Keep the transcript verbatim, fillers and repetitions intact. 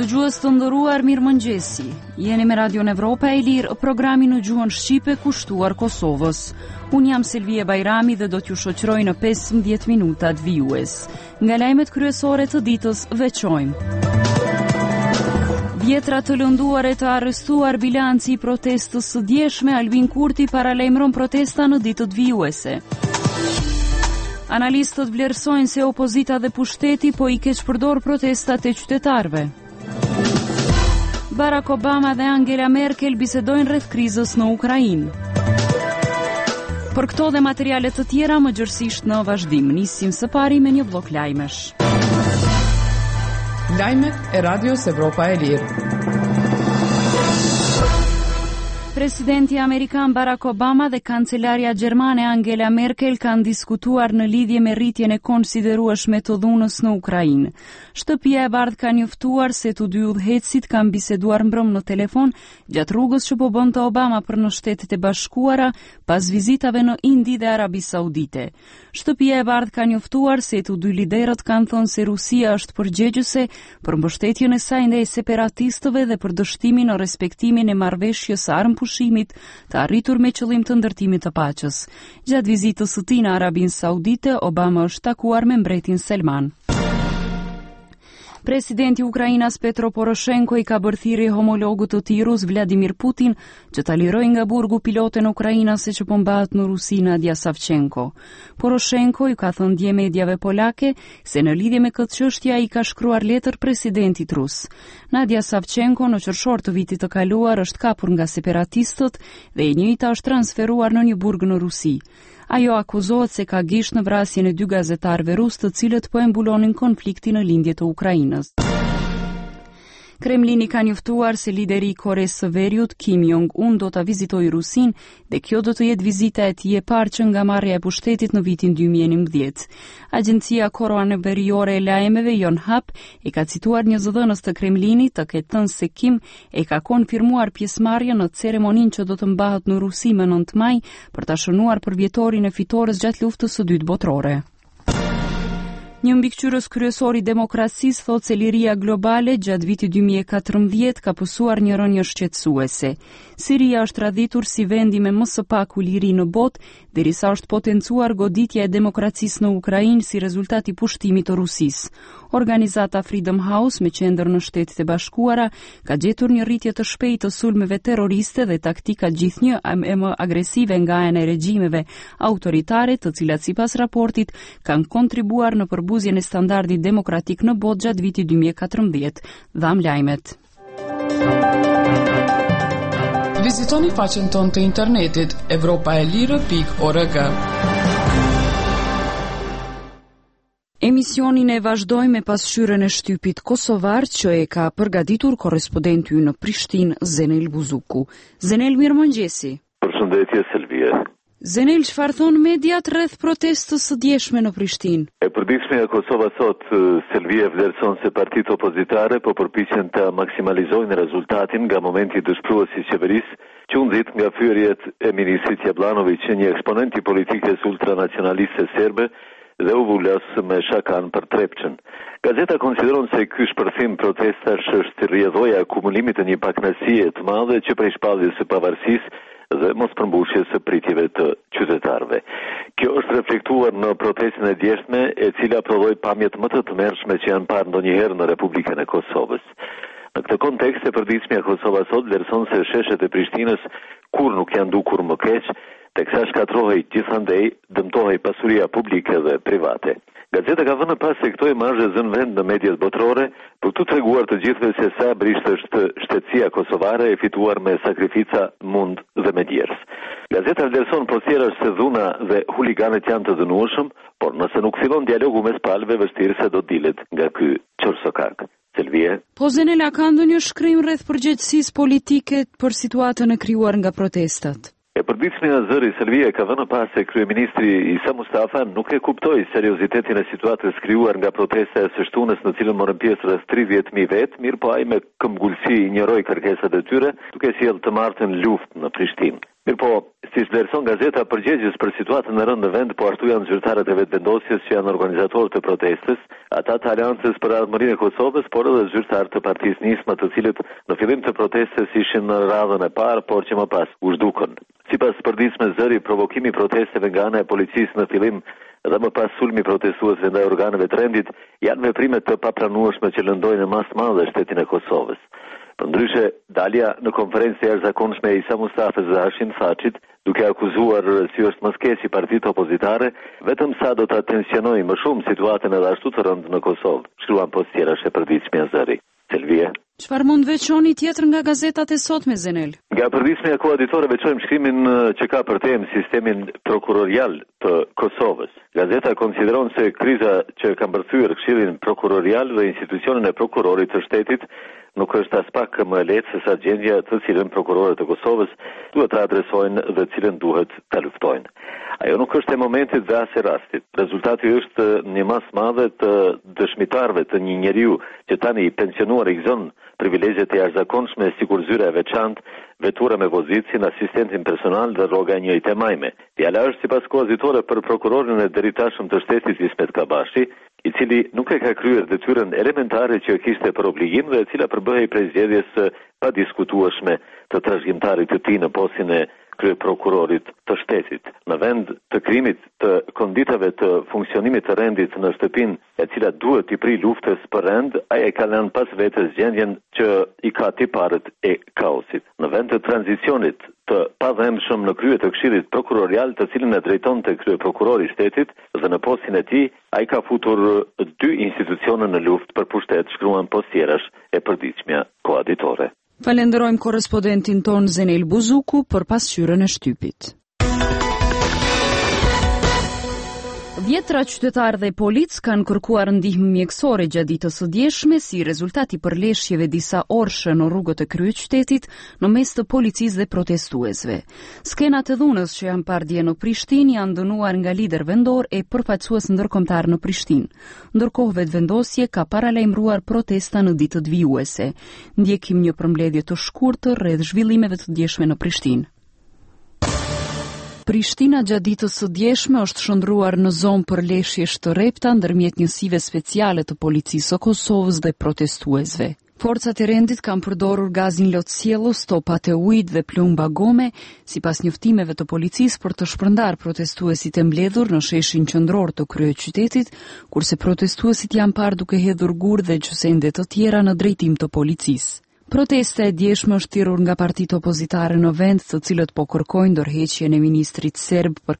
Dëgjues të nderuar, mirëmëngjesi. Jeni me Radion Evropa e Lirë, programi në gjuhën shqipe kushtuar Kosovës. Unë jam Selvie Bajrami dhe do t'ju shoqëroj në pesëmbëdhjetë minutat vijues. Nga lajmet kryesore të ditës veçojmë: vjetra të lënduar e të arrestuar, bilanci i protestës së djeshme, Albin Kurti paralajmëron protesta në ditët vijuese. Analistët vlerësojnë se opozita dhe pushteti po i keqpërdor protestat e qytetarëve. Barack Obama dhe Angela Merkel bisedojnë rreth krizës në Ukrainë. Për këto dhe materiale të tjera më gjërësisht në vazhdim, nisim së pari me një blok lajmesh. Lajmet e Radios Evropa e Lirë. Presidenti Amerikan Barack Obama dhe kancelaria gjermane Angela Merkel kanë diskutuar në lidhje me rritjen e konsiderueshme të dhunës në Ukrainë. Shtëpia e Bardhë ka njoftuar se të dy udhëheqësit kanë biseduar mbrëm në telefon gjatë rrugës që po bënte Obama për në Shtetet e Bashkuara pas vizitave në Indi dhe Arabi Saudite. Shtëpia e Bardhë ka njoftuar se të dy liderët kanë thënë se Rusia është përgjegjëse për mbështetjen e saj ndaj separatistëve dhe për dështimin në respektimin e marrëveshjes së armëpushimit të arritur me qëllim të ndërtimit të paqes. Gjatë vizitës së tij në Arabinë Saudite, Obama është takuar me mbretin Selman. Presidenti i Ukrainës Petro Poroshenko i ka bërë thirrje homologut të tij rus Vladimir Putin që ta lirojë nga burgu piloten ukrainase që po mbahet në Rusi, Nadia Savchenko. Poroshenko i ka thënë dje mediave polake se në lidhje me këtë çështje ai ka shkruar letër presidentit rus. Nadia Savchenko në qershor të vitit të kaluar është kapur nga separatistët dhe e njëjta është transferuar në një burg në Rusi. Ajo akuzohet se ka gisht në vrasjen e dy gazetarëve rus të cilët po e mbulonin konfliktin në lindje të Ukrainës. Kremlini ka njoftuar se lideri i Koresë së Veriut, Kim Jong-un, do ta vizitojë Rusinë dhe kjo do të jetë vizita e tij e parë që nga marrja e pushtetit në vitin dy mijë e njëmbëdhjetë. Agjencia Koronaveriore e lajmeve Yonhap e ka cituar një zëdhënës të Kremlinit të ketë thënë se Kim e ka konfirmuar pjesëmarrjen në ceremoninë që do të mbahet në Rusi më nëntë maj për ta shënuar përvjetorin e fitores gjatë luftës së dytë botërore. Një mbikëqyrës kryesor i demokracisë thotë se liria globale gjatë vitit dy mijë e katërmbëdhjetë ka pësuar një rënje shqetësuese. Siria është radhitur si vendi me më së paku liri në botë, derisa është potencuar goditja e demokracisë në Ukrainë si rezultat i pushtimit të Rusisë. Organizata Freedom House me qendër në Shtetet e Bashkuara ka gjetur një rritje të shpejtë të sulmeve terroriste dhe taktika gjithnjë e më agresive nga ana e regjimeve autoritare, të cilat sipas raportit kanë kontribuar në përbuzjen e standardit demokratik në botë gjatë vitit dy mijë e katërmbëdhjetë. Dham lajmet. Vizitoni faqen tonë të internetit evropaelire pikë org. Emisionin e vazhdojmë me pasqyrën e shtypit kosovar që e ka përgatitur korrespondenti ynë në Prishtinë, Zenel Buzuku. Zenel, mirëmëngjesi. Përshëndetje, Selvie. Zenel, çfarë thon mediat rreth protestës së djeshme në Prishtinë? E përditshme e Kosova sot, Selvie vlerëson se partitë opozitare po përpiqen të maksimalizojnë rezultatin nga momenti dëshpërues i qeverisë që u nxit nga fyerjet e ministrit Jablanović, një eksponent i politikës ultranacionaliste serbe, dhe u vulos me shakan për Trepçën. Gazeta konsideron se ky shpërthim protestash është rrjedhoja e akumulimit të një pakënaqësie të madhe që prej shpalljes së pavarësisë dhe mos përmbushjes së pritjeve të qytetarëve. Kjo është reflektuar në protestën e djeshtme, e cila prodhoi pamjet më të tmerrshme që janë parë ndonjëherë në Republikën e Kosovës. Në këtë kontekst e përditshmja Kosova sot vlerëson se sheshet e Prishtinës kur nuk janë dukur më keq, teksa shkatrohej gjithandej, dëmtohej pasuria publike dhe private. Gazeta ka vënë pas se këto imazhe zënë vend në mediat botërore për të treguar të gjithëve se sa brisht është shtetësia kosovare e fituar me sakrifica, mund dhe me djers. Gazeta vlerëson poshtërash se dhuna dhe huliganët janë të dënueshëm, por nëse nuk fillon dialogu mes palëve, vështirë se do dilet nga ky qorsokak. Selvie. Po Zenela, ka ndonjë shkrim rreth përgjegjësisë politike për situatën e krijuar nga protestat? E përditshme e zëri Selvie ka vënë pas se kryeministri Isa Mustafa nuk e kuptoi seriozitetin e situatës krijuar nga protesta e së shtunës në cilën morën pjesë rreth tridhjetë mijë vetë, mirë po ai me këmbgulsi injoroi kërkesat e tyre, duke sjellë të martën luftë në Prishtinë. Mirë po, Si vlerëson gazeta përgjegjës për situatën në rënd në vend, po ashtu janë zyrtarët e vetëvendosjes që janë organizatorë të protestës, ata të Aleancës për Ardhmërinë e Kosovës, por edhe zyrtarë të Partisë Nisma, të cilët në fillim të protestës ishin në radhën e parë, por që më pas u zhdukën. Sipas përditshme zëri, provokimi i protesteve nga ana e policisë në fillim dhe më pas sulmi protestuesve ndaj organeve të rendit janë veprime të papranueshme që lëndojnë në masë madhe shtetin e Kosovës. Përndryshe, dalja në konferencë e jashtëzakonshme e Isa Mustafës dhe Hashim Thaçit, duke akuzuar si është moskesi partitë opozitare, vetëm sa do ta tensionojë më shumë situatën edhe ashtu të rëndë në Kosovë, shkruan postjerash e përditshmja zëri. Selvia. Çfarë mund veçoni tjetër nga gazetat e sotme, Zenel? Nga përditshmja koaditore veçojmë shkrimin që ka për temë sistemin prokurorial të Kosovës. Gazeta konsideron se kriza që ka mbërthyer Këshillin Prokurorial dhe institucionin e prokurorit të shtetit nuk është as pak më e lehtë se sa gjendja të cilën prokurorët e Kosovës duhet ta adresojnë dhe cilën duhet ta luftojnë. Ajo nuk është e momentit dhe as e rastit. Rezultati është një masë madhe të dëshmitarëve të një njeriu që tani i pensionuar i gëzon privilegjet e jashtëzakonshme sikur zyra e veçantë, vetura me vozicin, asistentin personal dhe rroga e njëjtë e majme. Fjala është sipas koazitore për prokurorin e deritashëm të shtetit Ismet Kabashi, i cili nuk e ka kryer detyrën elementare që kishte për obligim dhe e cila përbëhej prej zgjedhjes pa diskutueshme të trashëgimtarit të tij në postin e kryeprokurorit të shtetit. Në vend të krimit të konditave të funksionimit të rendit në shtëpinë e cila duhet i pri luftës për rend, ai e ka lënë pas vetes gjendjen që i ka tiparët e kaosit. Në vend të tranzicionit të padhemshëm në krye të Këshillit Prokurorial, të cilin e drejtonte kryeprokurori i shtetit dhe në postin e tij, ai ka futur dy institucione në luftë për pushtet, shkruan postjerash e përditshmja koaditore. Falenderojmë korrespondentin ton Zenel Buzuku për pasqyrën e shtypit. Dhjetra qytetarë dhe polic kanë kërkuar ndihmë mjekësore gjatë ditës së djeshme si rezultat i përleshjeve disa orëshe në rrugët e kryeqytetit në mes të policisë dhe protestuesve. Skenat e dhunës që janë parë dje në Prishtinë janë dënuar nga lider vendor e përfaqësues ndërkombëtar në Prishtinë. Ndërkohë vetëvendosje ka paralajmëruar protesta në ditët vijuese. Ndjekim një përmbledhje të shkurtër rreth zhvillimeve të djeshme në Prishtinë. Prishtina gjatë ditës së djeshme është shndruar në zonë për leshjesh të rrepta ndërmjet njësive speciale të policisë së Kosovës dhe protestuesve. Forcat e rendit kanë përdorur gazin lotësjellës, topat e ujit dhe plumba gome, sipas njoftimeve të policisë për të shpërndar protestuesit e mbledhur në sheshin qendror të kryeqytetit, kurse protestuesit janë parë duke hedhur gur dhe gjysende të tjera në drejtim të policisë. Protesta e djeshme është thirrur nga partitë opozitare në vend, të cilët po kërkojnë ndërheqjen e ministrit serb për